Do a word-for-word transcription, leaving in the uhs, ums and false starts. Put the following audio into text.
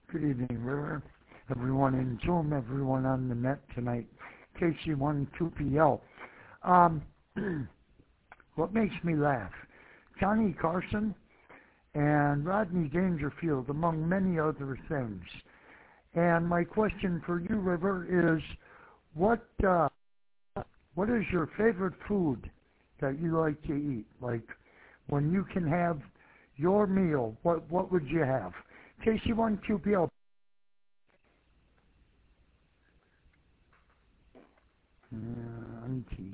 Good evening, River. Everyone in Zoom, everyone on the net tonight. K C one two P L. Um, what makes me laugh? Johnny Carson and Rodney Dangerfield, among many other things. And my question for you, River, is what uh, what is your favorite food that you like to eat? Like when you can have your meal, what what would you have? K C one two P L. Uh,